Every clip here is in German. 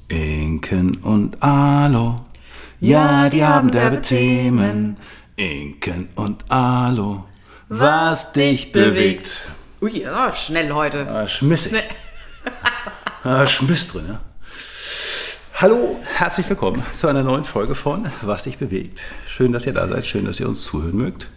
Inken und Alo, ja, die haben derbe Themen. Inken und Alo, was dich bewegt. Ui, ja, schnell heute. Schmissig. Schmiss drin, ja. Hallo, herzlich willkommen zu einer neuen Folge von Was dich bewegt. Schön, dass ihr da seid, schön, dass ihr uns zuhören mögt.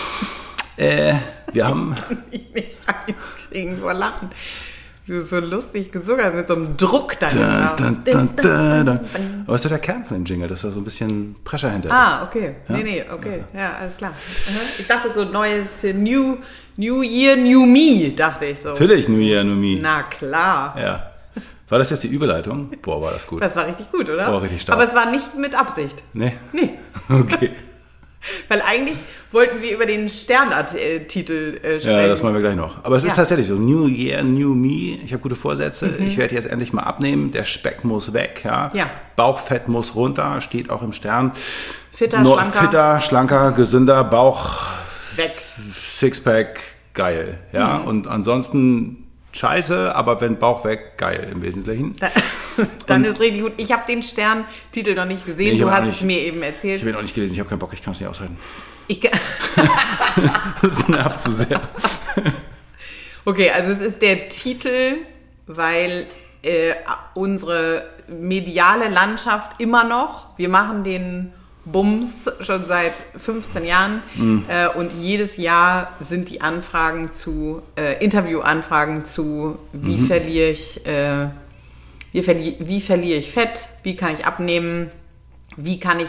Wir haben... Ich kann mich einkriegen vor Lachen. Du bist so lustig gesungen hast mit so einem Druck dahinter. Aber ist doch der Kern von dem Jingle, dass da so ein bisschen Pressure hinter ist. Ah, okay. Ja? Nee, okay. Also. Ja, alles klar. Ich dachte so neues New Year, New Me, dachte ich so. Natürlich New Year, New Me. Na klar. Ja. War das jetzt die Überleitung? Boah, war das gut. Das war richtig gut, oder? Boah, richtig stark. Aber es war nicht mit Absicht. Nee? Nee. Okay. Weil eigentlich wollten wir über den Sternart-Titel sprechen. Ja, das machen wir gleich noch. Aber es ist Ja. tatsächlich so, New Year, New Me. Ich habe gute Vorsätze. Ich werde jetzt endlich mal abnehmen. Der Speck muss weg. Ja? Bauchfett muss runter. Steht auch im Stern. Fitter, schlanker, gesünder. Bauch weg. Sixpack, geil. Ja? Und ansonsten scheiße, aber wenn Bauch weg, geil im Wesentlichen. Dann ist richtig gut. Ich habe den Sterntitel noch nicht gesehen. Nee, du hast es mir eben erzählt. Ich habe ihn auch nicht gelesen. Ich habe keinen Bock. Ich kann es nicht aushalten. Das nervt zu sehr. Okay, also es ist der Titel, weil unsere mediale Landschaft immer noch, wir machen den Bums schon seit 15 Jahren und jedes Jahr sind die Anfragen zu, Interviewanfragen zu, wie verliere ich Fett, wie kann ich abnehmen, wie kann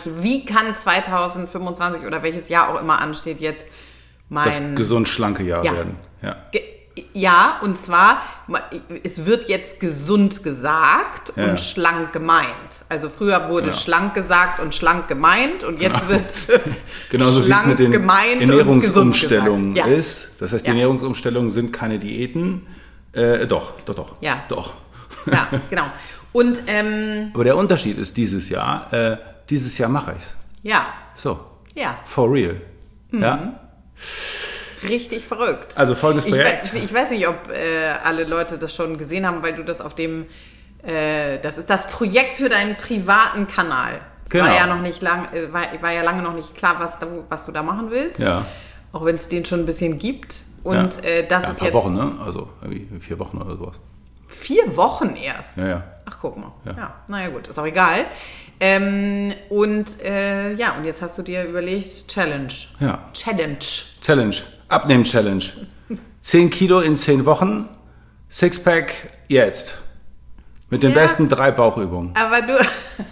2025 oder welches Jahr auch immer ansteht jetzt das gesund schlanke Jahr werden. Ja. Ja, und zwar, es wird jetzt gesund gesagt und schlank gemeint. Also früher wurde schlank gesagt und schlank gemeint und jetzt wird genauso schlank wie es mit den gemeint Ernährungsumstellungen und ist. Das heißt, die Ernährungsumstellungen sind keine Diäten. Doch. Ja, genau. Und, aber der Unterschied ist dieses Jahr mache ich's. Ja. So. Ja. For real. Ja. Richtig verrückt. Also folgendes Projekt. Ich weiß nicht, ob alle Leute das schon gesehen haben, weil du das auf dem, das ist das Projekt für deinen privaten Kanal. Genau. War ja noch nicht war ja lange noch nicht klar, was du da machen willst. Ja. Auch wenn es den schon ein bisschen gibt. Und das ist ein paar jetzt... Wochen, ne? Also irgendwie 4 Wochen oder sowas. 4 Wochen erst? Ja. Ach, guck mal. Ja, naja gut, ist auch egal. Und jetzt hast du dir überlegt, Challenge. Ja. Challenge. Abnehmen-Challenge. 10 Kilo in 10 Wochen. Sixpack jetzt. Mit den besten 3 Bauchübungen. Aber du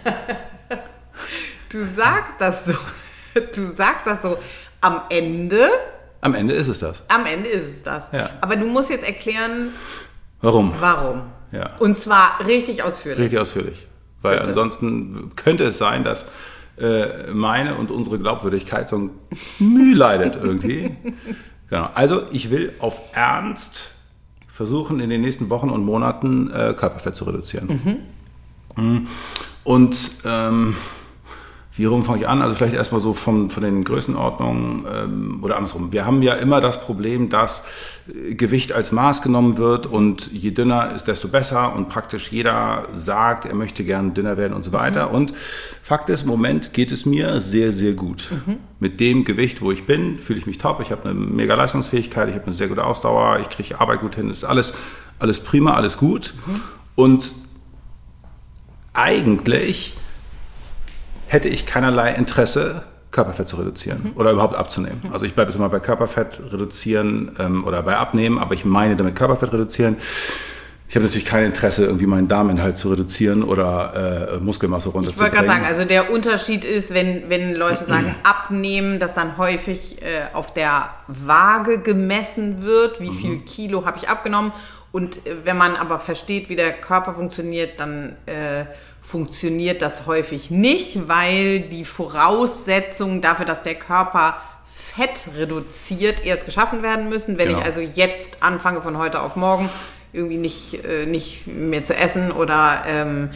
sagst das so. Du sagst das so. Am Ende ist es das. Ja. Aber du musst jetzt erklären, warum. Ja. Und zwar richtig ausführlich. Weil ansonsten könnte es sein, dass meine und unsere Glaubwürdigkeit so ein Mühe leidet irgendwie. Genau. Also ich will auf Ernst versuchen, in den nächsten Wochen und Monaten Körperfett zu reduzieren. Und wie rum fange ich an? Also vielleicht erstmal so von den Größenordnungen oder andersrum. Wir haben ja immer das Problem, dass Gewicht als Maß genommen wird und je dünner ist, desto besser und praktisch jeder sagt, er möchte gern dünner werden und so weiter. Und Fakt ist, im Moment geht es mir sehr, sehr gut. Mit dem Gewicht, wo ich bin, fühle ich mich top. Ich habe eine mega Leistungsfähigkeit, ich habe eine sehr gute Ausdauer, ich kriege Arbeit gut hin, ist alles prima, alles gut. Und eigentlich hätte ich keinerlei Interesse, Körperfett zu reduzieren oder überhaupt abzunehmen. Also ich bleibe jetzt immer bei Körperfett reduzieren oder bei Abnehmen, aber ich meine damit Körperfett reduzieren. Ich habe natürlich kein Interesse, irgendwie meinen Darminhalt zu reduzieren oder Muskelmasse runterzubringen. Ich wollte gerade sagen, also der Unterschied ist, wenn Leute sagen abnehmen, dass dann häufig auf der Waage gemessen wird, wie viel Kilo habe ich abgenommen. Und wenn man aber versteht, wie der Körper funktioniert, dann funktioniert das häufig nicht, weil die Voraussetzungen dafür, dass der Körper Fett reduziert, erst geschaffen werden müssen. Wenn ich also jetzt anfange, von heute auf morgen irgendwie nicht mehr zu essen oder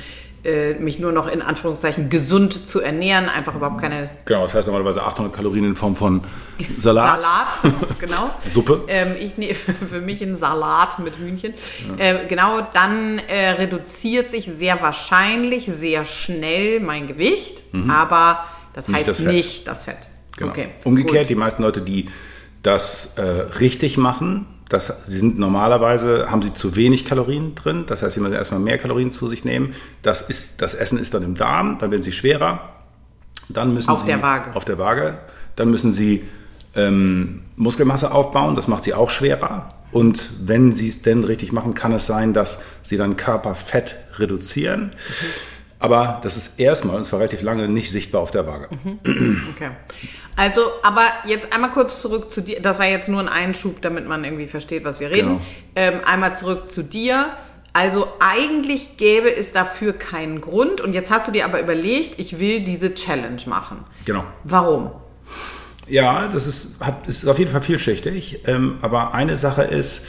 mich nur noch in Anführungszeichen gesund zu ernähren, einfach überhaupt keine... Genau, das heißt normalerweise 800 Kalorien in Form von Salat. Genau. Suppe. Ich nehme für mich einen Salat mit Hühnchen. Ja. Genau, dann reduziert sich sehr wahrscheinlich sehr schnell mein Gewicht, aber das heißt nicht das Fett. Genau. Okay, umgekehrt, gut. Die meisten Leute, die das richtig machen, sie sind normalerweise, haben sie zu wenig Kalorien drin, das heißt, sie müssen erstmal mehr Kalorien zu sich nehmen. Das Essen ist dann im Darm, dann werden sie schwerer. Dann müssen auf der Waage. Dann müssen sie Muskelmasse aufbauen, das macht sie auch schwerer. Und wenn sie es denn richtig machen, kann es sein, dass sie dann Körperfett reduzieren. Aber das ist erstmal, und zwar relativ lange, nicht sichtbar auf der Waage. Okay. Also, aber jetzt einmal kurz zurück zu dir. Das war jetzt nur ein Einschub, damit man irgendwie versteht, was wir reden. Genau. Einmal zurück zu dir. Also eigentlich gäbe es dafür keinen Grund. Und jetzt hast du dir aber überlegt, ich will diese Challenge machen. Genau. Warum? Ja, das ist auf jeden Fall vielschichtig. Aber eine Sache ist,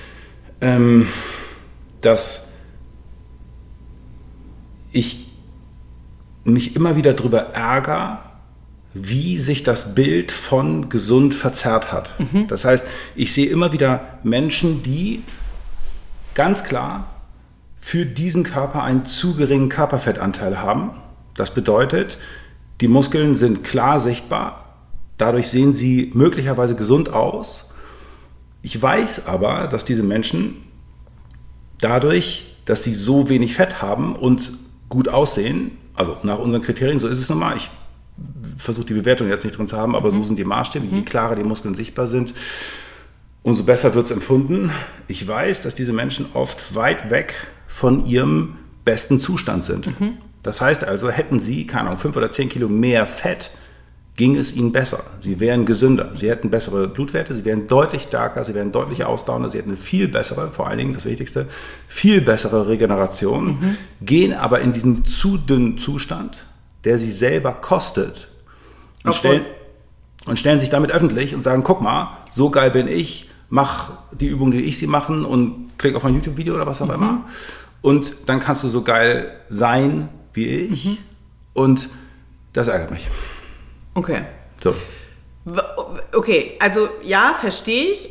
dass ich mich immer wieder darüber ärgere, wie sich das Bild von gesund verzerrt hat. Das heißt, ich sehe immer wieder Menschen, die ganz klar für diesen Körper einen zu geringen Körperfettanteil haben. Das bedeutet, die Muskeln sind klar sichtbar, dadurch sehen sie möglicherweise gesund aus. Ich weiß aber, dass diese Menschen dadurch, dass sie so wenig Fett haben und gut aussehen, also nach unseren Kriterien, so ist es nun mal, ich versuche die Bewertung jetzt nicht drin zu haben, aber so sind die Maßstäbe. Je klarer die Muskeln sichtbar sind, umso besser wird es empfunden. Ich weiß, dass diese Menschen oft weit weg von ihrem besten Zustand sind. Das heißt also, hätten sie, keine Ahnung, 5 oder 10 Kilo mehr Fett, ging es ihnen besser. Sie wären gesünder, sie hätten bessere Blutwerte, sie wären deutlich stärker, sie wären deutlich ausdauernder, sie hätten eine viel bessere, vor allen Dingen das Wichtigste, viel bessere Regeneration, gehen aber in diesen zu dünnen Zustand, der sie selber kostet und stellen sich damit öffentlich und sagen, guck mal, so geil bin ich, mach die Übung, die ich sie machen und klick auf mein YouTube-Video oder was auch immer und dann kannst du so geil sein wie ich und das ärgert mich. Okay. So. Okay, also ja, verstehe ich.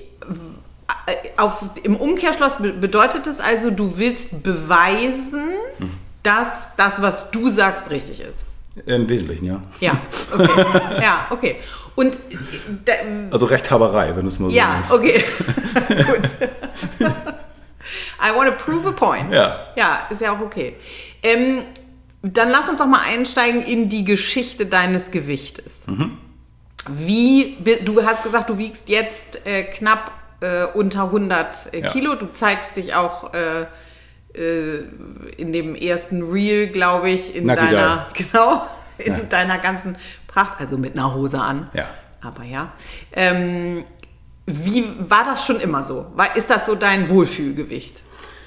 Im Umkehrschluss bedeutet es also, du willst beweisen, dass das, was du sagst, richtig ist. Im Wesentlichen, ja. Ja, okay. Ja, okay. Und also Rechthaberei, wenn du es mal so nimmst. Ja, okay. Gut. I want to prove a point. Ja. Ja, ist ja auch okay. Dann lass uns doch mal einsteigen in die Geschichte deines Gewichtes. Du hast gesagt, du wiegst jetzt knapp unter 100 Kilo. Du zeigst dich auch in dem ersten Reel, glaube ich, in deiner ganzen Pracht, also mit einer Hose an. Ja. Aber ja. Wie war das schon immer so? Ist das so dein Wohlfühlgewicht?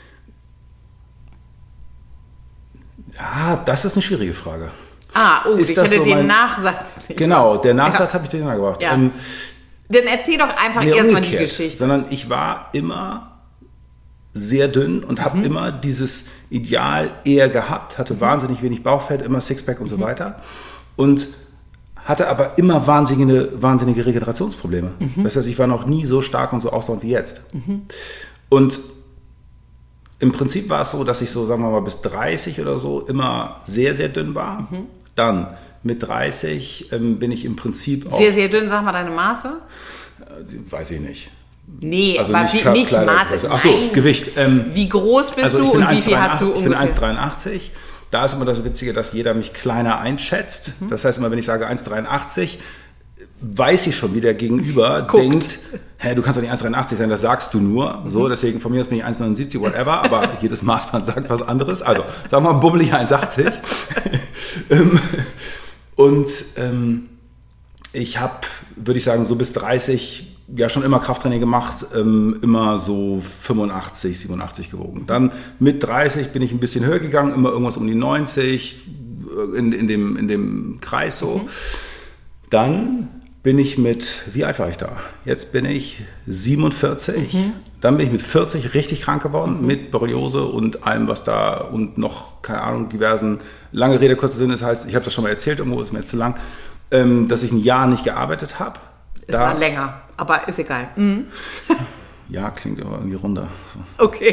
Ja, das ist eine schwierige Frage. Ich hätte den Nachsatz nicht. Genau, der Nachsatz habe ich dir gebracht. Ja. Dann erzähl doch einfach erstmal die Geschichte. Sondern ich war immer sehr dünn und habe immer dieses Ideal eher gehabt, hatte wahnsinnig wenig Bauchfett, immer Sixpack und so weiter und hatte aber immer wahnsinnige Regenerationsprobleme. Das heißt, ich war noch nie so stark und so ausdauernd wie jetzt. Und im Prinzip war es so, dass ich so, sagen wir mal, bis 30 oder so immer sehr, sehr dünn war. Dann mit 30 bin ich im Prinzip auch... Sehr, sehr dünn, sag mal deine Maße? Weiß ich nicht. Nee, also aber nicht Maße. Achso, Gewicht. Wie groß bist du und wie viel hast du ungefähr? Ich bin 1,83. Da ist immer das Witzige, dass jeder mich kleiner einschätzt. Das heißt immer, wenn ich sage 1,83, weiß ich schon, wie der Gegenüber denkt, du kannst doch nicht 1,83 sein, das sagst du nur. So, deswegen von mir aus bin ich 1,79, whatever, aber jedes Maßband sagt was anderes. Also, sagen wir mal, bummelig 1,80. Ich habe, würde ich sagen, so bis 30 ja schon immer Krafttraining gemacht, immer so 85, 87 gewogen. Dann mit 30 bin ich ein bisschen höher gegangen, immer irgendwas um die 90, in dem Kreis so. Dann bin ich wie alt war ich da? Jetzt bin ich 47. Dann bin ich mit 40 richtig krank geworden, mit Borreliose und allem, was da und noch, keine Ahnung, diversen, lange Rede, kurzer Sinn, das heißt, ich habe das schon mal erzählt, irgendwo ist mir zu lang, dass ich ein Jahr nicht gearbeitet habe. Es war länger, aber ist egal. Ja, klingt aber irgendwie runder. So. Okay.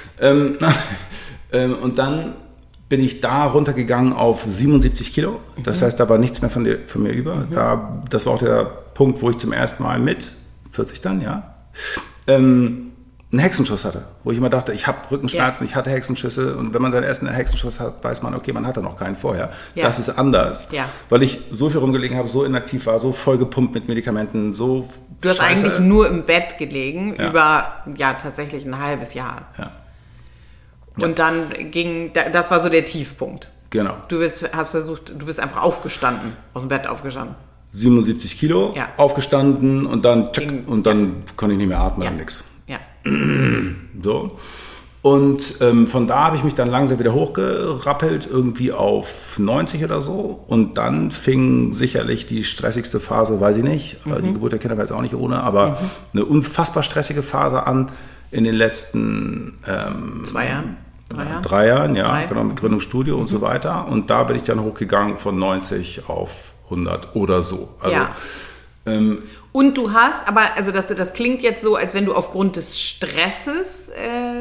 Und dann bin ich da runtergegangen auf 77 Kilo. Das heißt, da war nichts mehr von mir über. Das war auch der Punkt, wo ich zum ersten Mal mit 40 dann, ja, einen Hexenschuss hatte. Wo ich immer dachte, ich habe Rückenschmerzen, ich hatte Hexenschüsse. Und wenn man seinen ersten Hexenschuss hat, weiß man, okay, man hatte noch keinen vorher. Ja. Das ist anders. Ja. Weil ich so viel rumgelegen habe, so inaktiv war, so voll gepumpt mit Medikamenten, so Du hast eigentlich nur im Bett gelegen, über tatsächlich ein halbes Jahr. Ja. Und dann das war so der Tiefpunkt. Genau. Du bist einfach aufgestanden, aus dem Bett aufgestanden. 77 Kilo, aufgestanden und dann konnte ich nicht mehr atmen und nix. Ja. So. Und von da habe ich mich dann langsam wieder hochgerappelt, irgendwie auf 90 oder so. Und dann fing sicherlich die stressigste Phase, weiß ich nicht, die Geburt der Kinder war jetzt auch nicht ohne, aber eine unfassbar stressige Phase an in den letzten 2 Jahren. 3 Jahren, ja, genau, mit Gründungsstudio und so weiter. Und da bin ich dann hochgegangen von 90 auf 100 oder so. Also, und du hast, aber also das klingt jetzt so, als wenn du aufgrund des Stresses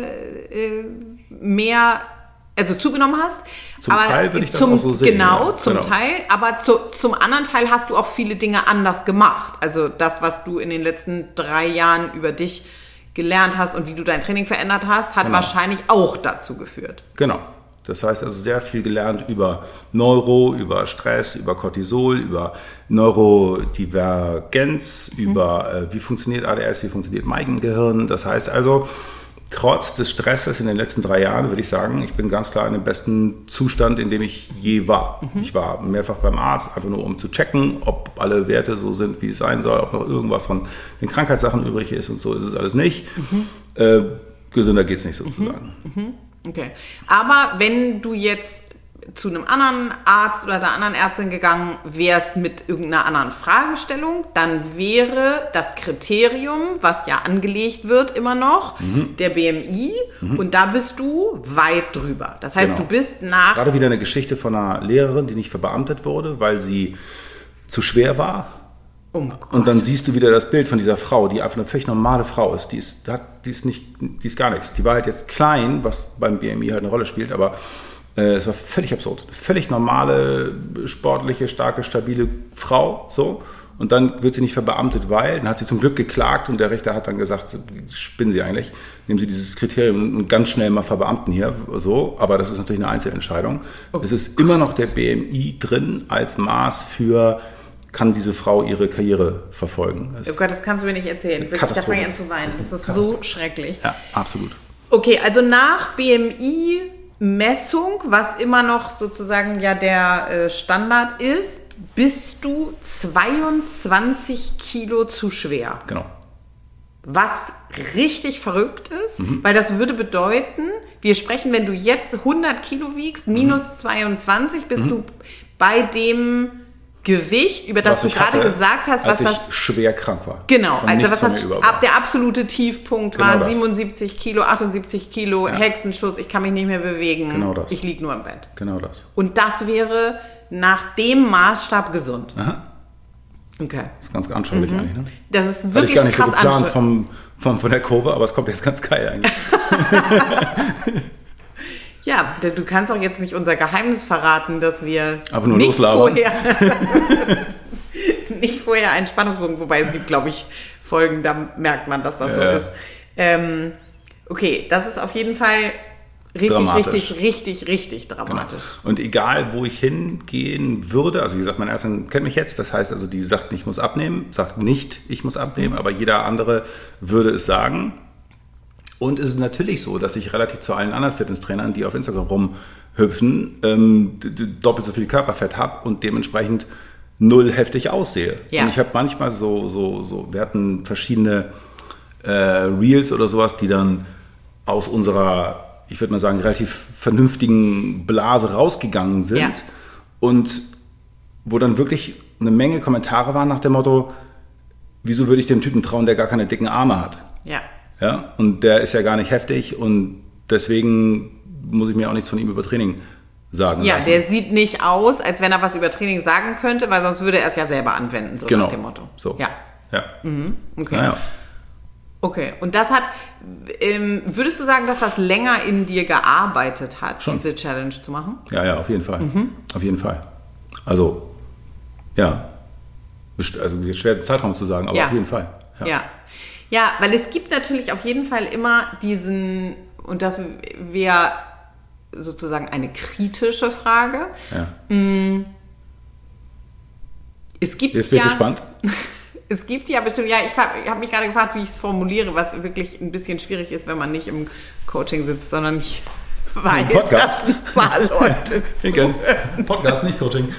mehr, also zugenommen hast. Zum Teil würde ich das auch so sehen. Genau, zum Teil. Aber zum anderen Teil hast du auch viele Dinge anders gemacht. Also das, was du in den letzten 3 Jahren über dich gelernt hast und wie du dein Training verändert hast, hat wahrscheinlich auch dazu geführt. Genau. Das heißt also sehr viel gelernt über über Stress, über Cortisol, über Neurodivergenz, über wie funktioniert ADS, wie funktioniert Maigengehirn. Das heißt also, trotz des Stresses in den letzten 3 Jahren würde ich sagen, ich bin ganz klar in dem besten Zustand, in dem ich je war. Ich war mehrfach beim Arzt, einfach nur um zu checken, ob alle Werte so sind, wie es sein soll, ob noch irgendwas von den Krankheitssachen übrig ist und so ist es alles nicht. Gesünder geht es nicht sozusagen. Okay. Aber wenn du jetzt zu einem anderen Arzt oder der anderen Ärztin gegangen wärst mit irgendeiner anderen Fragestellung, dann wäre das Kriterium, was ja angelegt wird immer noch, der BMI und da bist du weit drüber. Das heißt, du bist gerade wieder eine Geschichte von einer Lehrerin, die nicht verbeamtet wurde, weil sie zu schwer war. Oh und dann siehst du wieder das Bild von dieser Frau, die einfach eine völlig normale Frau ist. Die ist gar nichts. Die war halt jetzt klein, was beim BMI halt eine Rolle spielt, aber es war völlig absurd. Völlig normale, sportliche, starke, stabile Frau, so. Und dann wird sie nicht verbeamtet, dann hat sie zum Glück geklagt und der Richter hat dann gesagt, spinnen Sie eigentlich, nehmen Sie dieses Kriterium und ganz schnell mal verbeamten hier, so. Aber das ist natürlich eine Einzelentscheidung. Es ist immer noch der BMI drin als Maß für, kann diese Frau ihre Karriere verfolgen. Oh Gott, das kannst du mir nicht erzählen. Wirklich, da fange ich an zu weinen. Das ist so schrecklich. Ja, absolut. Okay, also nach BMI-Messung, was immer noch sozusagen ja der Standard ist, bist du 22 Kilo zu schwer. Genau. Was richtig verrückt ist, weil das würde bedeuten, wir sprechen, wenn du jetzt 100 Kilo wiegst, minus 22, bist du bei dem Gewicht, über das du gerade gesagt hast, als ich schwer krank war. Genau, also was der absolute Tiefpunkt war, 77 Kilo, 78 Kilo, Hexenschuss, ich kann mich nicht mehr bewegen, ich liege nur im Bett. Genau das. Und das wäre nach dem Maßstab gesund. Aha. Okay. Das ist ganz anschaulich eigentlich, ne? Das ist wirklich krass anschaulich. Ich gar nicht so geplant von der Kurve, aber es kommt jetzt ganz geil eigentlich. Ja, du kannst auch jetzt nicht unser Geheimnis verraten, dass wir aber nur nicht vorher einen Spannungsbogen, wobei es gibt, glaube ich, Folgen, da merkt man, dass das so ist. Okay, das ist auf jeden Fall richtig dramatisch. Genau. Und egal, wo ich hingehen würde, also wie gesagt, meine Ärztin kennt mich jetzt, das heißt also, die sagt nicht, ich muss abnehmen, sagt nicht, ich muss abnehmen, aber jeder andere würde es sagen. Und es ist natürlich so, dass ich relativ zu allen anderen Fitnesstrainern, die auf Instagram rumhüpfen, doppelt so viel Körperfett habe und dementsprechend null heftig aussehe. Ja. Und ich habe manchmal wir hatten verschiedene Reels oder sowas, die dann aus unserer, ich würde mal sagen, relativ vernünftigen Blase rausgegangen sind und wo dann wirklich eine Menge Kommentare waren nach dem Motto, wieso würde ich dem Typen trauen, der gar keine dicken Arme hat? Ja. Ja, und der ist ja gar nicht heftig und deswegen muss ich mir auch nichts von ihm über Training sagen lassen. Der sieht nicht aus, als wenn er was über Training sagen könnte, weil sonst würde er es ja selber anwenden, so genau. nach dem Motto. So. Ja. Okay. Naja. Okay, und das hat, würdest du sagen, dass das länger in dir gearbeitet hat, Schon. diese Challenge zu machen? Ja, auf jeden Fall. Auf jeden Fall. Also, ja. Also, schwer den Zeitraum zu sagen, aber auf jeden Fall. Ja, weil es gibt natürlich auf jeden Fall immer diesen, und das wäre sozusagen eine kritische Frage. Ja. Es gibt Jetzt bin ich gespannt. Es gibt ja bestimmt, ich habe mich gerade gefragt, wie ich es formuliere, was wirklich ein bisschen schwierig ist, wenn man nicht im Coaching sitzt, sondern ich weiß, dass ein paar Leute zuhören. Podcast, nicht Coaching.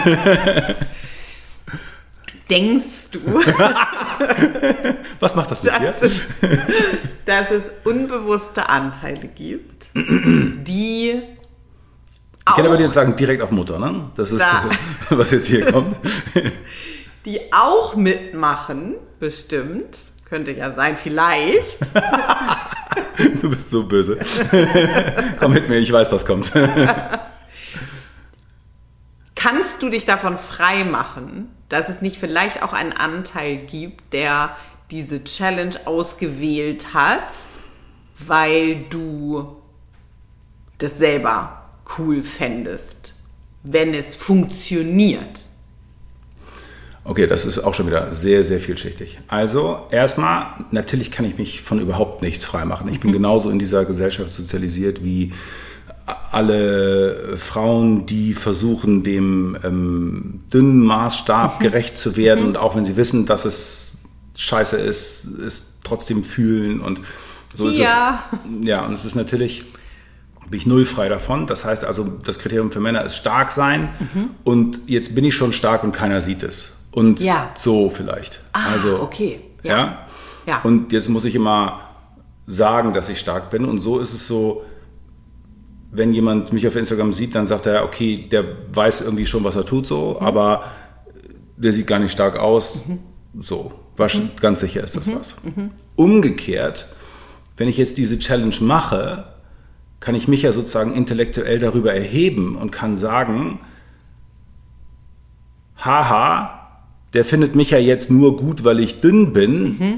Denkst du, was macht das mit dir? dass es unbewusste Anteile gibt, die Ich kann aber jetzt sagen, direkt auf Mutter, ne? Das ist, was jetzt hier kommt. Die auch mitmachen, bestimmt. Könnte ja sein, vielleicht. Du bist so böse. Komm mit mir, ich weiß, was kommt. Kannst du dich davon frei machen, dass es nicht vielleicht auch einen Anteil gibt, der diese Challenge ausgewählt hat, weil du das selber cool fändest, wenn es funktioniert? Okay, das ist auch schon wieder sehr, sehr vielschichtig. Also erstmal, natürlich kann ich mich von überhaupt nichts freimachen. Ich bin genauso in dieser Gesellschaft sozialisiert wie alle Frauen, die versuchen, dem dünnen Maßstab gerecht zu werden und auch wenn sie wissen, dass es scheiße ist, es trotzdem fühlen und so ist es. Ja, und es ist natürlich, bin ich null frei davon. Das heißt also, das Kriterium für Männer ist stark sein und jetzt bin ich schon stark und keiner sieht es. Und so vielleicht. Also, okay. Ja. Und jetzt muss ich immer sagen, dass ich stark bin. Und so ist es so, wenn jemand mich auf Instagram sieht, dann sagt er, okay, der weiß irgendwie schon, was er tut, so, aber der sieht gar nicht stark aus. So, ganz sicher ist das was. Umgekehrt, wenn ich jetzt diese Challenge mache, kann ich mich ja sozusagen intellektuell darüber erheben und kann sagen, haha, der findet mich ja jetzt nur gut, weil ich dünn bin.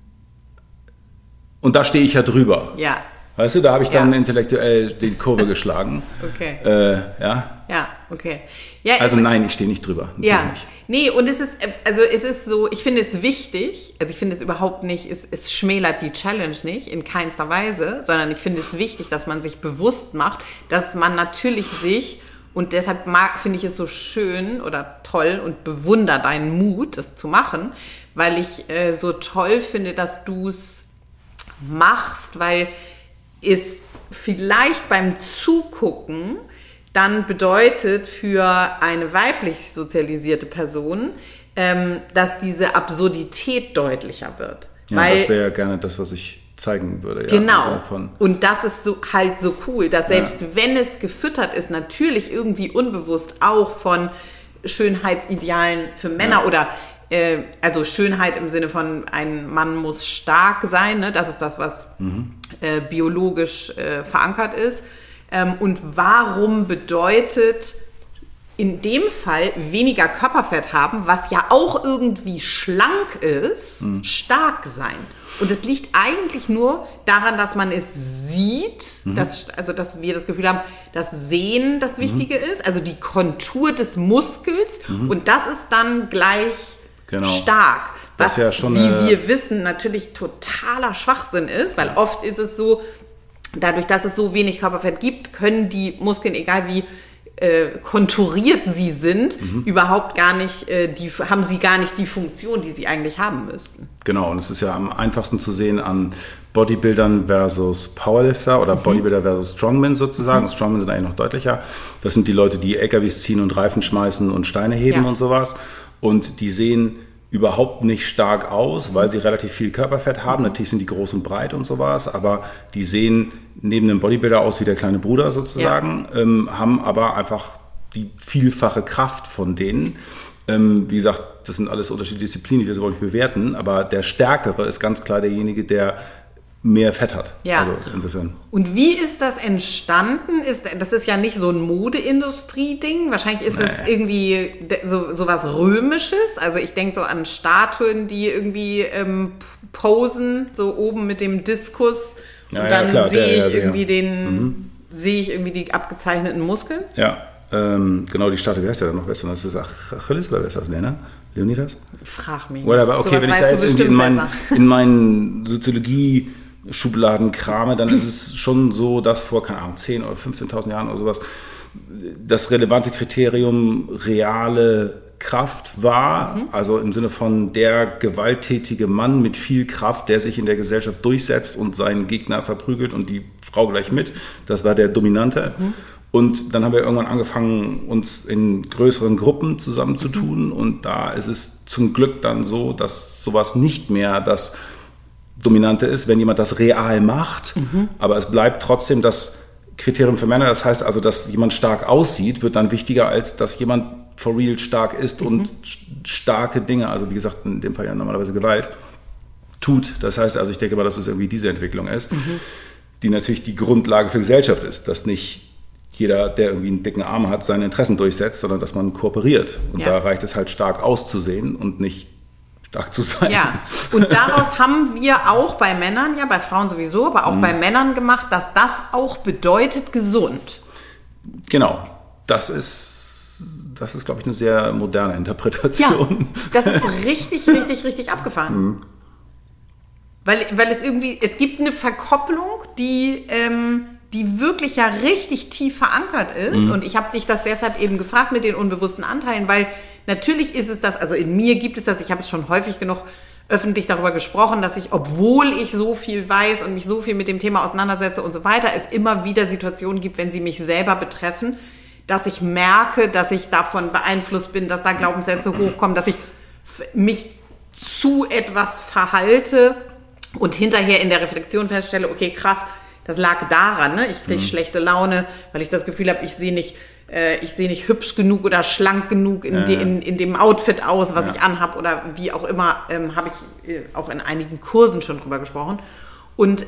Und da stehe ich ja drüber. Ja. Weißt du, da habe ich dann intellektuell die Kurve geschlagen. Okay. Ja, okay. Ja, also nein, ich stehe nicht drüber. Nicht. Nee, und es ist so, ich finde es wichtig, also ich finde es überhaupt nicht, es schmälert die Challenge nicht, in keinster Weise, sondern ich finde es wichtig, dass man sich bewusst macht, dass man natürlich sich, und deshalb finde ich es so schön oder toll und bewundere deinen Mut, das zu machen, weil ich so toll finde, dass du es machst, weil es vielleicht beim Zugucken dann bedeutet für eine weiblich sozialisierte Person, dass diese Absurdität deutlicher wird. Ja, weil, das wäre ja gerne das, was ich zeigen würde. Ja, genau. Und das ist so cool, dass selbst wenn es gefüttert ist, natürlich irgendwie unbewusst auch von Schönheitsidealen für Männer oder also Schönheit im Sinne von ein Mann muss stark sein, ne? Das ist das, was biologisch verankert ist. Und warum bedeutet in dem Fall weniger Körperfett haben, was ja auch irgendwie schlank ist, stark sein? Und es liegt eigentlich nur daran, dass man es sieht, dass wir das Gefühl haben, dass Sehen das Wichtige ist, also die Kontur des Muskels und das ist dann gleich stark. Was, ja schon wie wir wissen, natürlich totaler Schwachsinn ist, weil oft ist es so, dadurch, dass es so wenig Körperfett gibt, können die Muskeln, egal wie konturiert sie sind, überhaupt gar nicht, haben sie gar nicht die Funktion, die sie eigentlich haben müssten. Genau, und es ist ja am einfachsten zu sehen an Bodybuildern versus Powerlifter oder Bodybuilder versus Strongmen sozusagen. Strongmen sind eigentlich noch deutlicher. Das sind die Leute, die LKWs ziehen und Reifen schmeißen und Steine heben und sowas. Und die sehen überhaupt nicht stark aus, weil sie relativ viel Körperfett haben. Natürlich sind die groß und breit und sowas, aber die sehen neben einem Bodybuilder aus wie der kleine Bruder sozusagen, haben aber einfach die vielfache Kraft von denen. Wie gesagt, das sind alles unterschiedliche Disziplinen, ich will sie auch nicht bewerten, aber der Stärkere ist ganz klar derjenige, der mehr Fett hat. Ja. Also insofern. Und wie ist das entstanden? Das ist ja nicht so ein Modeindustrie-Ding. Wahrscheinlich ist es irgendwie so was Römisches. Also ich denke so an Statuen, die irgendwie posen, so oben mit dem Diskus. Und dann sehe ich irgendwie die abgezeichneten Muskeln. Ja, genau, die Statue, wer ist der dann noch? Das ist Achilles oder wer ist das? Ne? Leonidas? Frag mich. Oder aber okay, wenn ich da jetzt irgendwie in meinen Soziologie-Schubladen krame, dann ist es schon so, dass vor, keine Ahnung, 10.000 oder 15.000 Jahren oder sowas das relevante Kriterium reale Kraft war, also im Sinne von der gewalttätige Mann mit viel Kraft, der sich in der Gesellschaft durchsetzt und seinen Gegner verprügelt und die Frau gleich mit. Das war der Dominante. Und dann haben wir irgendwann angefangen, uns in größeren Gruppen zusammenzutun. Und da ist es zum Glück dann so, dass sowas nicht mehr das Dominante ist, wenn jemand das real macht. Aber es bleibt trotzdem das Kriterium für Männer. Das heißt also, dass jemand stark aussieht, wird dann wichtiger, als dass jemand for real stark ist und starke Dinge, also wie gesagt, in dem Fall ja normalerweise Gewalt, tut. Das heißt also, ich denke mal, dass es irgendwie diese Entwicklung ist, die natürlich die Grundlage für Gesellschaft ist, dass nicht jeder, der irgendwie einen dicken Arm hat, seine Interessen durchsetzt, sondern dass man kooperiert. Und da reicht es halt stark auszusehen und nicht stark zu sein. Ja, und daraus haben wir auch bei Männern, ja bei Frauen sowieso, aber auch bei Männern gemacht, dass das auch bedeutet gesund. Genau, das ist, glaube ich, eine sehr moderne Interpretation. Ja, das ist richtig abgefahren. Weil es gibt eine Verkopplung, die wirklich ja richtig tief verankert ist. Und ich habe dich das deshalb eben gefragt mit den unbewussten Anteilen, weil natürlich ist es das, also in mir gibt es das, ich habe es schon häufig genug öffentlich darüber gesprochen, dass ich, obwohl ich so viel weiß und mich so viel mit dem Thema auseinandersetze und so weiter, es immer wieder Situationen gibt, wenn sie mich selber betreffen, dass ich merke, dass ich davon beeinflusst bin, dass da Glaubenssätze hochkommen, dass ich mich zu etwas verhalte und hinterher in der Reflexion feststelle, okay, krass, das lag daran, ne? Ich kriege schlechte Laune, weil ich das Gefühl habe, ich sehe nicht hübsch genug oder schlank genug in dem Outfit aus, was ich anhab oder wie auch immer, habe ich auch in einigen Kursen schon drüber gesprochen. Und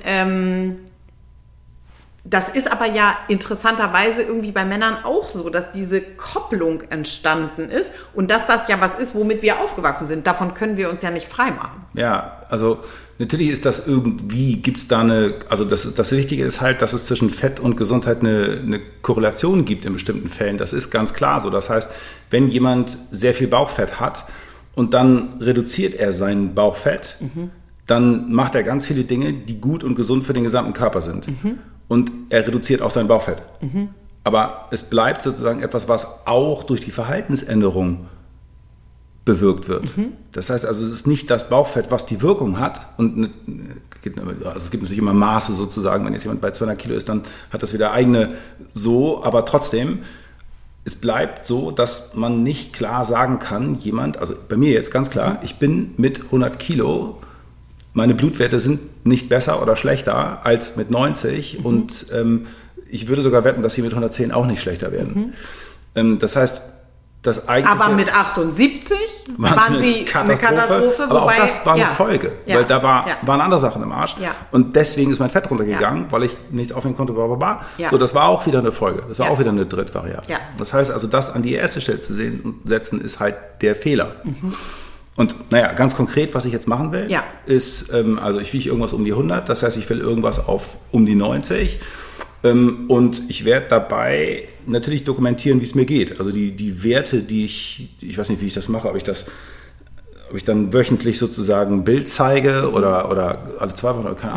das ist aber ja interessanterweise irgendwie bei Männern auch so, dass diese Kopplung entstanden ist und dass das ja was ist, womit wir aufgewachsen sind. Davon können wir uns ja nicht freimachen. Ja, also natürlich ist das irgendwie, gibt es da also das Wichtige ist halt, dass es zwischen Fett und Gesundheit eine Korrelation gibt in bestimmten Fällen. Das ist ganz klar so. Das heißt, wenn jemand sehr viel Bauchfett hat und dann reduziert er sein Bauchfett, dann macht er ganz viele Dinge, die gut und gesund für den gesamten Körper sind. Und er reduziert auch sein Bauchfett. Aber es bleibt sozusagen etwas, was auch durch die Verhaltensänderung bewirkt wird. Das heißt also, es ist nicht das Bauchfett, was die Wirkung hat. Und also es gibt natürlich immer Maße sozusagen. Wenn jetzt jemand bei 200 Kilo ist, dann hat das wieder eigene so. Aber trotzdem, es bleibt so, dass man nicht klar sagen kann, also bei mir jetzt ganz klar, ich bin mit 100 Kilo, meine Blutwerte sind nicht besser oder schlechter als mit 90 und ich würde sogar wetten, dass sie mit 110 auch nicht schlechter werden. Das heißt, das eigentliche... Aber mit 78 waren sie eine Katastrophe. Aber auch das war eine Folge, weil da waren andere Sachen im Arsch und deswegen ist mein Fett runtergegangen, weil ich nichts aufnehmen konnte, So, das war auch wieder eine Folge, das war auch wieder eine Drittvariante. Das heißt also, das an die erste Stelle zu setzen, ist halt der Fehler. Und naja, ganz konkret, was ich jetzt machen will, ist, also ich wiege irgendwas um die 100, das heißt, ich will irgendwas auf um die 90 und ich werde dabei natürlich dokumentieren, wie es mir geht. Also die Werte, die ich weiß nicht, wie ich das mache, ob ich dann wöchentlich sozusagen ein Bild zeige oder alle 2 Wochen oder keine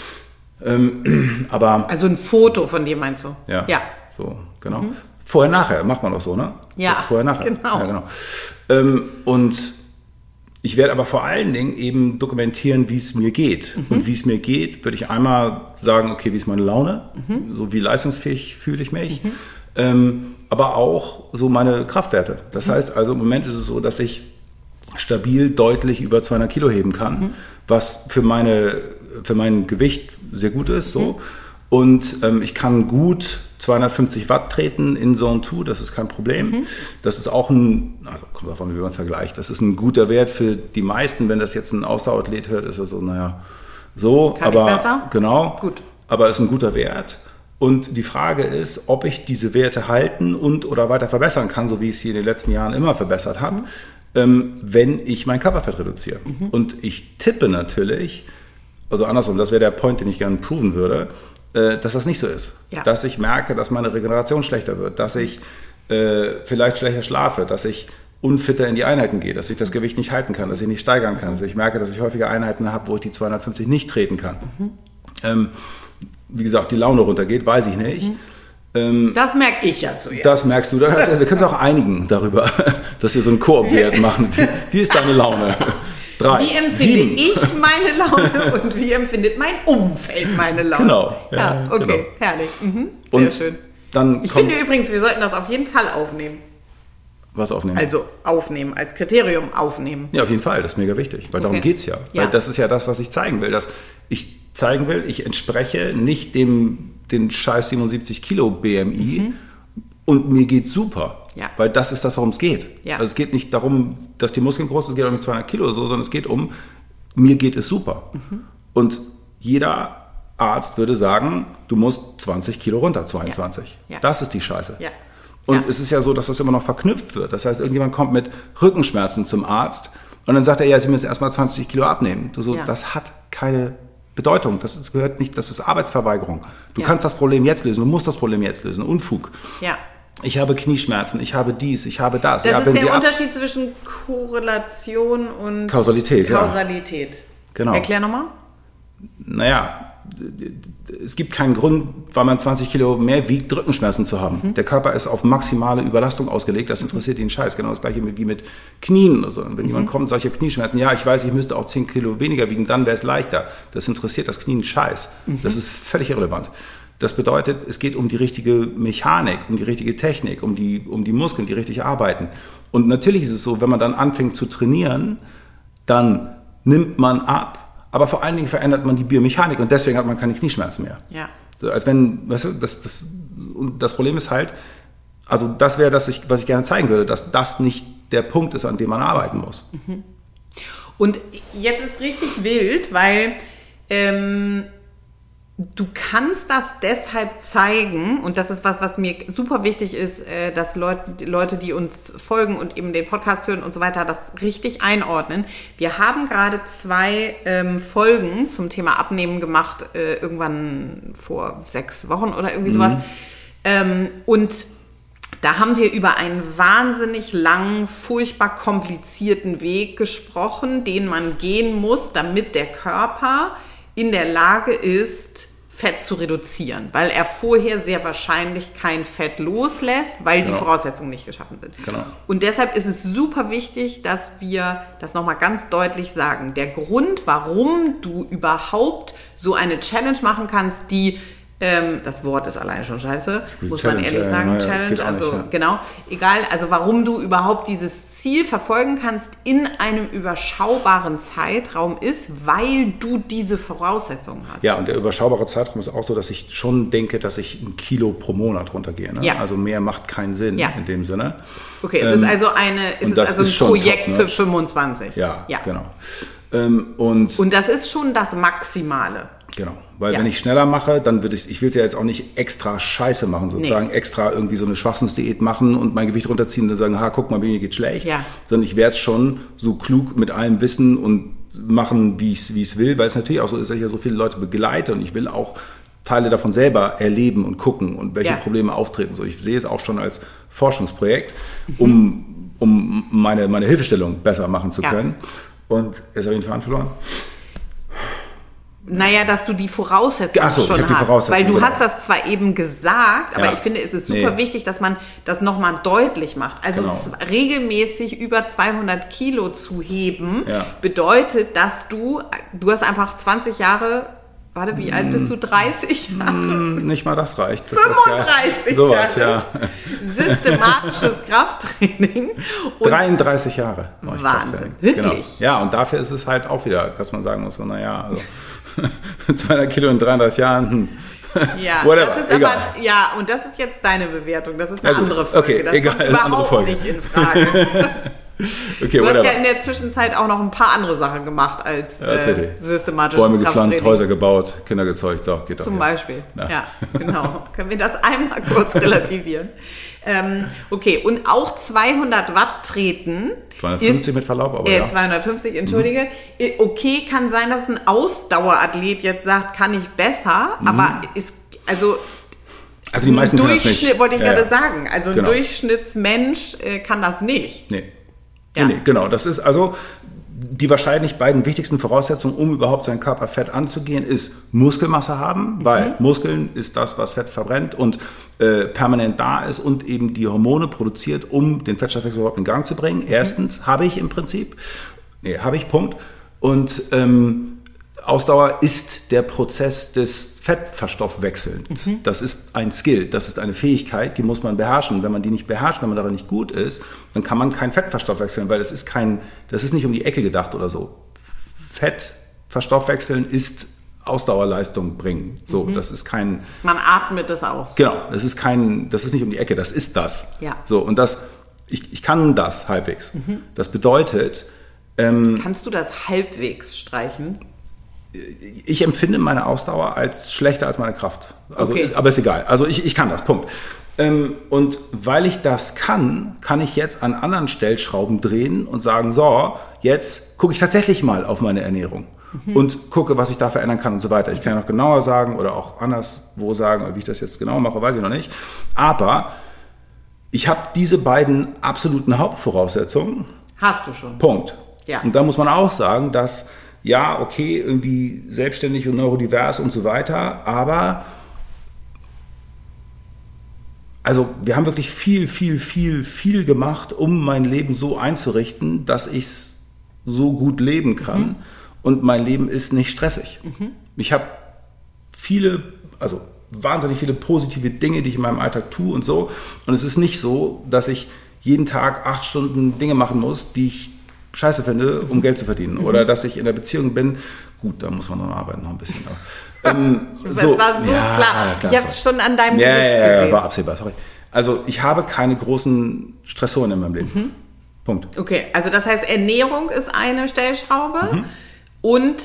Ahnung. Aber also ein Foto von dir meinst du? Ja. So, genau. Vorher, nachher, macht man auch so, ne? Ja, das vorher, nachher. Genau. Ja, genau. Und ich werde aber vor allen Dingen eben dokumentieren, wie es mir geht. Und wie es mir geht, würde ich einmal sagen, okay, wie ist meine Laune? So wie leistungsfähig fühle ich mich. Aber auch so meine Kraftwerte. Das heißt also, im Moment ist es so, dass ich stabil deutlich über 200 Kilo heben kann, was für mein Gewicht sehr gut ist. So. Und ich kann gut 250 Watt treten in Zone 2, das ist kein Problem. Das ist auch also kommt davon, wie man es vergleicht, das ist ein guter Wert für die meisten. Wenn das jetzt ein Ausdauerathlet hört, ist das so, so. Kann aber ich besser? Genau, gut. Aber es ist ein guter Wert. Und die Frage ist, ob ich diese Werte halten oder weiter verbessern kann, so wie ich sie in den letzten Jahren immer verbessert habe, wenn ich mein Körperfett reduziere. Und ich tippe natürlich, also andersrum, das wäre der Point, den ich gerne proven würde, dass das nicht so ist. Ja. Dass ich merke, dass meine Regeneration schlechter wird, dass ich vielleicht schlechter schlafe, dass ich unfitter in die Einheiten gehe, dass ich das Gewicht nicht halten kann, dass ich nicht steigern kann, dass ich merke, dass ich häufige Einheiten habe, wo ich die 250 nicht treten kann. Wie gesagt, die Laune runtergeht, weiß ich nicht. Das merke ich ja zuerst. Das merkst du. Wir können uns auch einigen darüber, dass wir so einen Koop-Wert machen. Wie ist deine Laune? 3, wie empfinde 7. ich meine Laune und wie empfindet mein Umfeld meine Laune? Genau. Ja, okay, genau. Herrlich. Sehr Und schön. Dann Ich finde übrigens, wir sollten das auf jeden Fall aufnehmen. Was aufnehmen? Also aufnehmen, als Kriterium aufnehmen. Ja, auf jeden Fall, das ist mega wichtig, weil darum geht es ja. Ja. Weil das ist ja das, was ich zeigen will. Dass ich zeigen will, ich entspreche nicht den scheiß 77 Kilo BMI und mir geht's super. Ja. Weil das ist das, worum es geht. Ja. Also es geht nicht darum, dass die Muskeln groß sind, es geht auch nicht 200 Kilo oder so, sondern es geht um, mir geht es super. Und jeder Arzt würde sagen, du musst 20 Kilo runter, 22. Ja. Das ist die Scheiße. Ja. Und es ist ja so, dass das immer noch verknüpft wird. Das heißt, irgendjemand kommt mit Rückenschmerzen zum Arzt und dann sagt er, ja, Sie müssen erstmal 20 Kilo abnehmen. Das hat keine Bedeutung. Das gehört nicht, das ist Arbeitsverweigerung. Du kannst das Problem jetzt lösen, du musst das Problem jetzt lösen. Unfug. Ja. Ich habe Knieschmerzen, ich habe dies, ich habe das. Das ist der Unterschied zwischen Korrelation und Kausalität. Genau. Erklär nochmal. Naja, es gibt keinen Grund, weil man 20 Kilo mehr wiegt, Rückenschmerzen zu haben. Der Körper ist auf maximale Überlastung ausgelegt, das interessiert ihn scheiß. Genau das gleiche wie mit Knien oder so. Und wenn jemand kommt, solche Knieschmerzen, ja, ich weiß, ich müsste auch 10 Kilo weniger wiegen, dann wäre es leichter. Das interessiert das Knie einen scheiß. Das ist völlig irrelevant. Das bedeutet, es geht um die richtige Mechanik, um die richtige Technik, um die Muskeln, die richtig arbeiten. Und natürlich ist es so, wenn man dann anfängt zu trainieren, dann nimmt man ab, aber vor allen Dingen verändert man die Biomechanik und deswegen hat man keine Knieschmerzen mehr. Ja. So, als wenn, weißt du, das Problem ist halt, also das wäre das, was ich gerne zeigen würde, dass das nicht der Punkt ist, an dem man arbeiten muss. Und jetzt ist richtig wild, weil du kannst das deshalb zeigen, und das ist was mir super wichtig ist, dass Leute, die uns folgen und eben den Podcast hören und so weiter, das richtig einordnen. Wir haben gerade 2 Folgen zum Thema Abnehmen gemacht, irgendwann vor 6 Wochen oder irgendwie sowas. Und da haben wir über einen wahnsinnig langen, furchtbar komplizierten Weg gesprochen, den man gehen muss, damit der Körper in der Lage ist, Fett zu reduzieren, weil er vorher sehr wahrscheinlich kein Fett loslässt, weil die Voraussetzungen nicht geschaffen sind. Genau. Und deshalb ist es super wichtig, dass wir das nochmal ganz deutlich sagen. Der Grund, warum du überhaupt so eine Challenge machen kannst, die das Wort ist alleine schon scheiße, muss man ehrlich sagen. Challenge, also nicht, genau, egal. Also warum du überhaupt dieses Ziel verfolgen kannst in einem überschaubaren Zeitraum ist, weil du diese Voraussetzungen hast. Ja, und der überschaubare Zeitraum ist auch so, dass ich schon denke, dass ich 1 Kilo pro Monat runtergehe. Ne? Ja. Also mehr macht keinen Sinn in dem Sinne. Okay, es ist also ein Projekt top, ne? Für 25. Ja, genau. Und das ist schon das Maximale. Genau, weil wenn ich schneller mache, dann ich will es ja jetzt auch nicht extra scheiße machen, sozusagen extra irgendwie so eine Schwachsinnsdiät machen und mein Gewicht runterziehen und dann sagen, guck mal, mir geht's schlecht. Ja. Sondern ich werde es schon so klug mit allem Wissen und machen, wie ich es will, weil es natürlich auch so ist, dass ich ja so viele Leute begleite und ich will auch Teile davon selber erleben und gucken und welche Probleme auftreten. So, ich sehe es auch schon als Forschungsprojekt, um meine Hilfestellung besser machen zu können. Und jetzt habe ich den Faden verloren. Naja, dass du die Voraussetzungen schon hast. Weil du hast das zwar eben gesagt, aber ich finde, es ist super wichtig, dass man das nochmal deutlich macht. Also regelmäßig über 200 Kilo zu heben, bedeutet, dass du hast einfach 20 Jahre, warte, wie alt bist du? 30 Jahre? Nicht mal das reicht. Das 35 sowas, Jahre. Systematisches Krafttraining. Und 33 Jahre. Wahnsinn, wirklich. Genau. Ja, und dafür ist es halt auch wieder, dass man sagen muss, so, naja, also 200 Kilo in 33 Jahren. Ja, Whatever, das ist egal. aber, ja, und das ist jetzt deine Bewertung. Das ist eine andere Folge. Okay, das egal, kommt ist eine andere überhaupt Folge. nicht in Frage. Okay, Du hast whatever. ja in der Zwischenzeit auch noch ein paar andere Sachen gemacht als Ja, ist richtig. systematisches Bäume gepflanzt, Krafttraining. Häuser gebaut, Kinder gezeugt, so, geht doch. Zum ja. Beispiel. Ja. Ja, genau. Können wir das einmal kurz relativieren? Okay, und auch 200 Watt treten. 250 mit Verlaub, aber ja. 250, entschuldige. Okay, kann sein, dass ein Ausdauerathlet jetzt sagt, kann ich besser, aber ist, also Also die meisten können das nicht. Durchschnitt, wollte ich Ja, gerade ja. sagen. Also ein Genau. Durchschnittsmensch kann das nicht. Nee. Ja. Nee, genau. Das ist also die wahrscheinlich beiden wichtigsten Voraussetzungen, um überhaupt sein Körperfett anzugehen, ist Muskelmasse haben, weil Muskeln ist das, was Fett verbrennt und permanent da ist und eben die Hormone produziert, um den Fettstoffwechsel überhaupt in Gang zu bringen. Erstens habe ich im Prinzip, Punkt. Und Ausdauer ist der Prozess des Fettverstoffwechselns. Das ist ein Skill, das ist eine Fähigkeit, die muss man beherrschen. Wenn man die nicht beherrscht, wenn man darin nicht gut ist, dann kann man kein Fett verstoffwechseln, weil das ist nicht um die Ecke gedacht oder so. Fett verstoffwechseln ist Ausdauerleistung bringen. So, das ist kein... Man atmet das aus. Genau, das ist nicht um die Ecke, das ist das. Ja. So, und ich kann das halbwegs. Das bedeutet... Kannst du das halbwegs streichen? Ich empfinde meine Ausdauer als schlechter als meine Kraft. Also, Okay. Aber ist egal. Also ich kann das, Punkt. Und weil ich das kann ich jetzt an anderen Stellschrauben drehen und sagen, so, jetzt gucke ich tatsächlich mal auf meine Ernährung und gucke, was ich da verändern kann und so weiter. Ich kann ja noch genauer sagen oder auch anderswo sagen, wie ich das jetzt genau mache, weiß ich noch nicht. Aber ich habe diese beiden absoluten Hauptvoraussetzungen. Hast du schon. Punkt. Ja. Und da muss man auch sagen, dass, ja, okay, irgendwie selbstständig und neurodivers und so weiter, aber also wir haben wirklich viel gemacht, um mein Leben so einzurichten, dass ich es so gut leben kann. Und mein Leben ist nicht stressig. Ich habe wahnsinnig viele positive Dinge, die ich in meinem Alltag tue und so. Und es ist nicht so, dass ich jeden Tag 8 Stunden Dinge machen muss, die ich scheiße finde, um Geld zu verdienen. Oder dass ich in der Beziehung bin. Gut, da muss man noch arbeiten, noch ein bisschen. Das war so klar. Ich habe es schon an deinem Gesicht gesehen. Ja, war absehbar, sorry. Also ich habe keine großen Stressoren in meinem Leben. Punkt. Okay, also das heißt, Ernährung ist eine Stellschraube und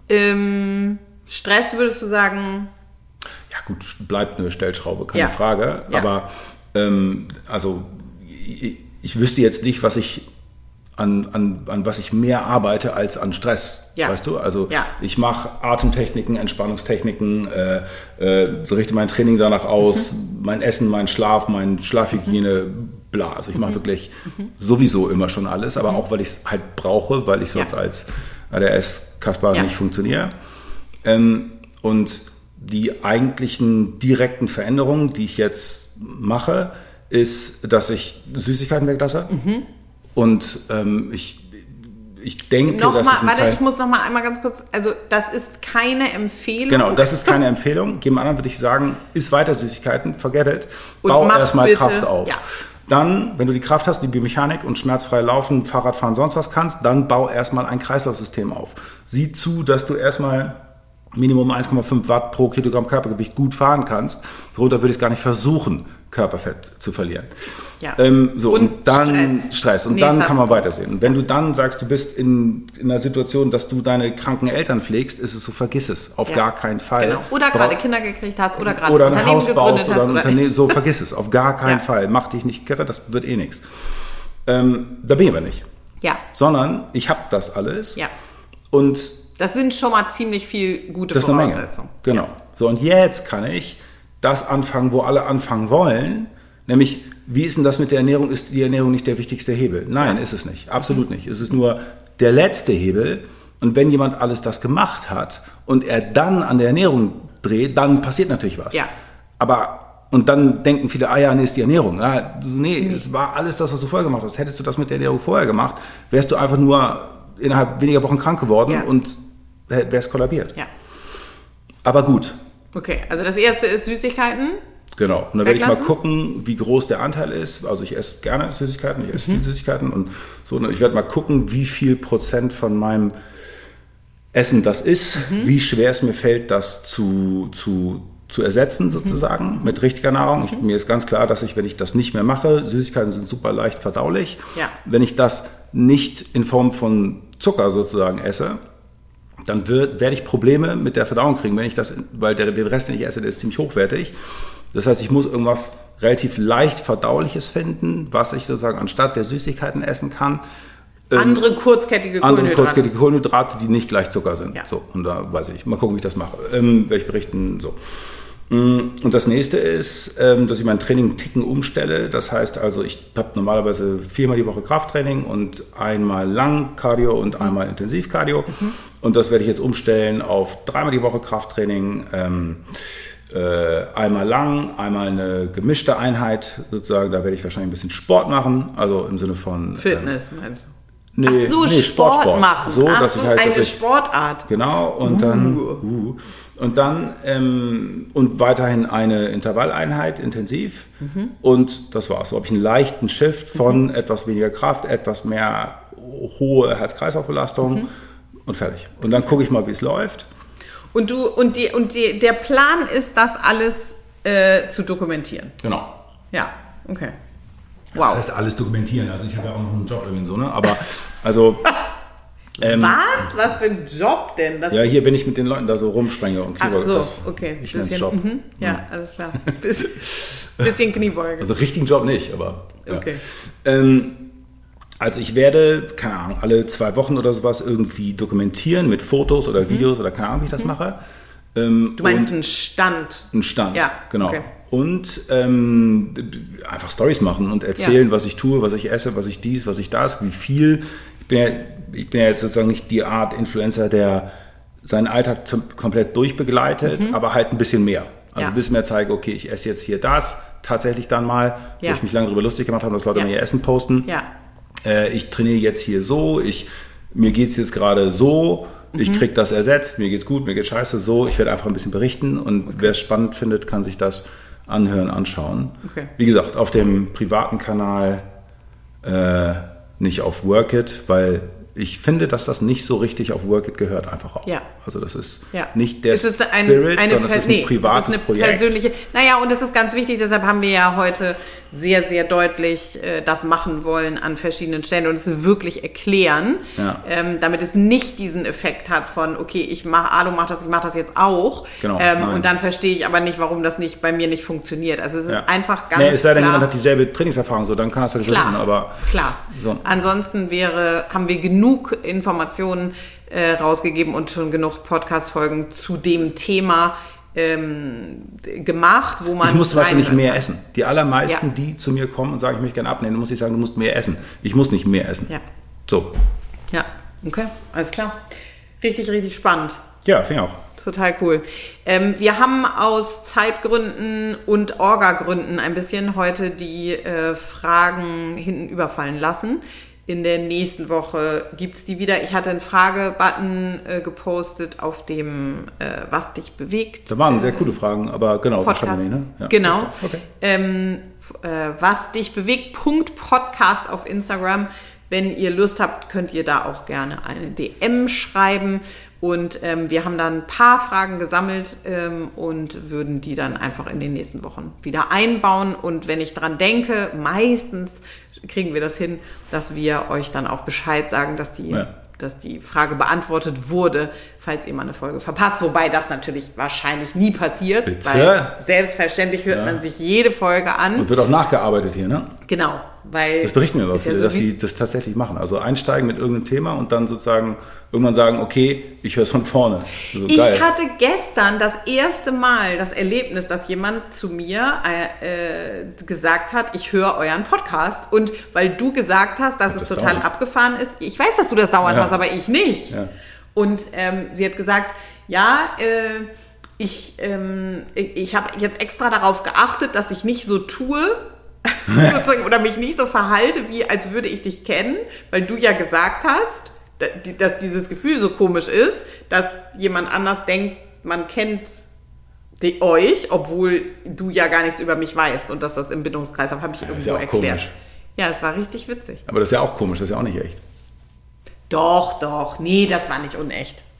Stress würdest du sagen... Ja gut, bleibt eine Stellschraube, keine Ja. Frage. Ja. Aber also ich wüsste jetzt nicht, was ich an was ich mehr arbeite als an Stress, Ja. weißt du? Also Ja. ich mache Atemtechniken, Entspannungstechniken, richte mein Training danach aus, mein Essen, mein Schlaf, meine Schlafhygiene, bla. Also ich mache wirklich sowieso immer schon alles, aber auch, weil ich es halt brauche, weil ich sonst als ADS-Kasper nicht funktioniere. Und die eigentlichen direkten Veränderungen, die ich jetzt mache, ist, dass ich Süßigkeiten weglasse. Und ich denke, dass ich muss noch mal einmal ganz kurz, also das ist keine Empfehlung. Genau, das ist keine Empfehlung. Jedem anderen würde ich sagen, iss weiter Süßigkeiten, forget it. Und Bau mach erstmal bitte- Kraft auf. ja. Dann, wenn du die Kraft hast, die Biomechanik und schmerzfrei laufen, Fahrradfahren, sonst was kannst, dann bau erstmal ein Kreislaufsystem auf. Sieh zu, dass du erstmal Minimum 1,5 Watt pro Kilogramm Körpergewicht gut fahren kannst. Darunter würde ich es gar nicht versuchen, Körperfett zu verlieren. Ja. Und dann Stress. Und dann Nächster kann man weitersehen. Und wenn du dann sagst, du bist in einer Situation, dass du deine kranken Eltern pflegst, ist es so, vergiss es. Auf gar keinen Fall. Genau. Oder gerade Kinder gekriegt hast oder gerade ein oder ein Unternehmen Haus gegründet baust oder hast. ein Oder Unternehmen, so vergiss es. Auf gar keinen Ja. Fall. Mach dich nicht kirre, das wird eh nichts. Da bin ich aber nicht. ja, Sondern ich habe das alles. ja. Und Das sind schon mal ziemlich viel gute das ist eine Menge. Voraussetzungen. Genau. So, und jetzt kann ich das anfangen, wo alle anfangen wollen. Nämlich, wie ist denn das mit der Ernährung? Ist die Ernährung nicht der wichtigste Hebel? Nein, ist es nicht. Absolut nicht. Es ist nur der letzte Hebel. Und wenn jemand alles das gemacht hat und er dann an der Ernährung dreht, dann passiert natürlich was. Ja. Und dann denken viele, nee, ist die Ernährung. Ja, nee, es war alles das, was du vorher gemacht hast. Hättest du das mit der Ernährung vorher gemacht, wärst du einfach nur innerhalb weniger Wochen krank geworden und wärst kollabiert. Ja. Aber gut. Okay, also das erste ist Süßigkeiten. Genau. Und dann werde ich mal Weglassen? gucken, wie groß der Anteil ist. Also ich esse gerne Süßigkeiten, ich esse viele Süßigkeiten und so. Und ich werde mal gucken, wie viel Prozent von meinem Essen das ist, wie schwer es mir fällt, das zu zu ersetzen sozusagen mit richtiger Nahrung. Mir ist ganz klar, dass wenn ich das nicht mehr mache, Süßigkeiten sind super leicht verdaulich. Ja. Wenn ich das nicht in Form von Zucker sozusagen esse, dann werde ich Probleme mit der Verdauung kriegen, weil den Rest, den ich esse, der ist ziemlich hochwertig. Das heißt, ich muss irgendwas relativ leicht Verdauliches finden, was ich sozusagen anstatt der Süßigkeiten essen kann. Andere kurzkettige Kohlenhydrate, die nicht gleich Zucker sind. Ja. So, und da weiß ich, mal gucken, wie ich das mache. Werde ich berichten, so. Und das nächste ist, dass ich mein Training einen Ticken umstelle. Das heißt also, ich habe normalerweise 4-mal die Woche Krafttraining und einmal lang Cardio und einmal Intensivcardio. Und das werde ich jetzt umstellen auf 3-mal die Woche Krafttraining, einmal lang, einmal eine gemischte Einheit sozusagen. Da werde ich wahrscheinlich ein bisschen Sport machen, also im Sinne von Fitness meinst du? Nee, Sport machen. So, dass ich halt, eine Sportart. Genau, und dann und weiterhin eine Intervalleinheit intensiv und das war's. So habe ich einen leichten Shift von etwas weniger Kraft, etwas mehr hohe Herz-Kreislauf-Belastung und fertig. Und dann gucke ich mal, wie es läuft. Und der Plan ist, das alles zu dokumentieren. Genau. Ja, okay. Wow. Das heißt, alles dokumentieren. Also ich habe ja auch noch einen Job irgendwie so, ne? Aber also. Was für ein Job denn? Ja, hier bin ich mit den Leuten da so rumsprenge und Kniebeuge. Ach so, okay. Ich nenne es Job. Ja, alles klar. Bisschen Kniebeuge. Also richtigen Job nicht, aber. Ja. Okay. Also ich werde, keine Ahnung, alle 2 Wochen oder sowas irgendwie dokumentieren mit Fotos oder Videos oder keine Ahnung, wie ich das mache. Du meinst einen Stand? Einen Stand, ja, genau. Okay. Und einfach Storys machen und erzählen, was ich tue, was ich esse, was ich dies, was ich das, wie viel. Ich bin ja jetzt sozusagen nicht die Art Influencer, der seinen Alltag komplett durchbegleitet, aber halt ein bisschen mehr. Also ein bisschen mehr zeige, okay, ich esse jetzt hier das, tatsächlich dann mal, wo ich mich lange darüber lustig gemacht habe, dass Leute mir ihr Essen posten. Ja. Ich trainiere jetzt hier so, mir geht es jetzt gerade so, ich kriege das ersetzt, mir geht's gut, mir geht's scheiße, so. Ich werde einfach ein bisschen berichten und wer es spannend findet, kann sich das anhören, anschauen. Okay. Wie gesagt, auf dem privaten Kanal, nicht auf Workit, weil ich finde, dass das nicht so richtig auf Workit gehört, einfach auch. Ja. Also das ist nicht der Spirit, sondern es ist ein privates Projekt. Persönliche, und es ist ganz wichtig, deshalb haben wir ja heute sehr, sehr deutlich das machen wollen an verschiedenen Stellen und es wirklich erklären, damit es nicht diesen Effekt hat von, okay, Alo macht das, ich mache das jetzt auch. Genau, und dann verstehe ich aber nicht, warum das bei mir nicht funktioniert. Also es ist einfach ganz es sei denn, klar. jemand hat dieselbe Trainingserfahrung, so dann kann das natürlich versuchen, aber klar. So. Ansonsten haben wir genug Informationen rausgegeben und schon genug Podcast-Folgen zu dem Thema gemacht, wo man. Ich muss zum Beispiel nicht mehr essen. Die allermeisten, die zu mir kommen und sagen, ich möchte gerne abnehmen, muss ich sagen, du musst mehr essen. Ich muss nicht mehr essen. Ja. So. Ja, okay, alles klar. Richtig, richtig spannend. Ja, finde ich auch. Total cool. Wir haben aus Zeitgründen und Orga-Gründen ein bisschen heute die Fragen hinten überfallen lassen. In der nächsten Woche gibt es die wieder. Ich hatte einen Frage-Button gepostet auf dem Was dich bewegt. Da waren sehr coole Fragen, aber genau. Podcast. Ne? Ja, genau. Okay. Was dich bewegt. Podcast auf Instagram. Wenn ihr Lust habt, könnt ihr da auch gerne eine DM schreiben. Und wir haben dann ein paar Fragen gesammelt und würden die dann einfach in den nächsten Wochen wieder einbauen. Und wenn ich dran denke, meistens kriegen wir das hin, dass wir euch dann auch Bescheid sagen, dass die Frage beantwortet wurde, falls ihr mal eine Folge verpasst. Wobei das natürlich wahrscheinlich nie passiert. Bitte? Weil selbstverständlich hört man sich jede Folge an. Und wird auch nachgearbeitet hier, ne? Genau. Weil das berichten mir aber viele, so dass sie das tatsächlich machen. Also einsteigen mit irgendeinem Thema und dann sozusagen irgendwann sagen, okay, ich höre es von vorne. Also ich geil. hatte gestern das erste Mal das Erlebnis, dass jemand zu mir gesagt hat, ich höre euren Podcast. Und weil du gesagt hast, dass es total abgefahren ist, ich weiß, dass du das dauernd hast, aber ich nicht. Ja. Und sie hat gesagt, ich habe jetzt extra darauf geachtet, dass ich nicht so tue, sozusagen, oder mich nicht so verhalte, wie als würde ich dich kennen, weil du ja gesagt hast, dass dieses Gefühl so komisch ist, dass jemand anders denkt, man kennt euch, obwohl du ja gar nichts über mich weißt und dass das im Bindungskreislauf, habe ich irgendwo erklärt. Komisch. Ja, es war richtig witzig. Aber das ist ja auch komisch, das ist ja auch nicht echt. Doch, nee, das war nicht unecht. Nein, sie hat es ja gesagt. Sie ist Genau, sie muss es sagen,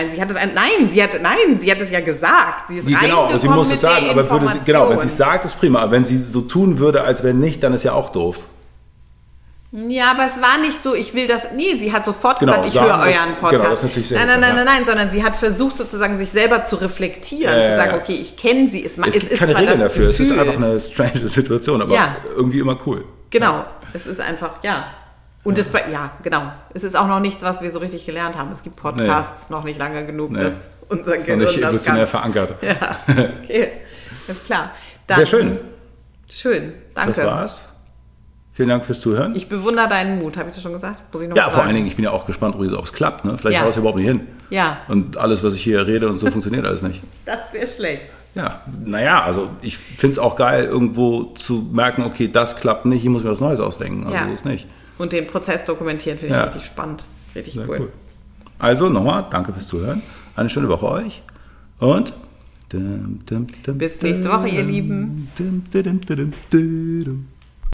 Sie ist reingekommen mit der aber würde sie, genau, wenn sie es Information. sagt, ist prima. Aber wenn sie so tun würde, als wenn nicht, dann ist ja auch doof. Ja, aber es war nicht so, ich will das. Nee, sie hat sofort Genau, gesagt, ich sagen höre ist- euren Podcast. genau, das ist natürlich sehr nein, sondern sie hat versucht, sozusagen sich selber zu reflektieren, zu sagen, okay, ich kenne sie. Es Es gibt ist keine zwar Regeln das dafür. Es ist Gefühl, einfach eine strange Situation, aber Ja. irgendwie immer cool. Genau, es ist einfach, ja. Und genau. Es ist auch noch nichts, was wir so richtig gelernt haben. Es gibt Podcasts noch nicht lange genug, dass unser Ist noch Gehirn nicht das evolutionär kann. verankert. Ja, okay, ist klar. Dann, Sehr schön. Schön, danke. Das war's. Vielen Dank fürs Zuhören. Ich bewundere deinen Mut, habe ich das schon gesagt? Muss ich noch Ja, mal vor sagen? allen Dingen, ich bin ja auch gespannt, ob es klappt. Ne? Vielleicht Ja. haut es überhaupt nicht hin. Ja, Und alles, was ich hier rede und so, funktioniert alles nicht. das wäre schlecht. Ja, naja, also ich finde es auch geil, irgendwo zu merken, okay, das klappt nicht, ich muss mir was Neues ausdenken. Also Ja. so ist nicht. Und den Prozess dokumentieren finde ich Ja. richtig spannend. Richtig Sehr cool. cool. Also nochmal, danke fürs Zuhören. Eine schöne Woche euch. Und Bis nächste Woche, ihr Lieben.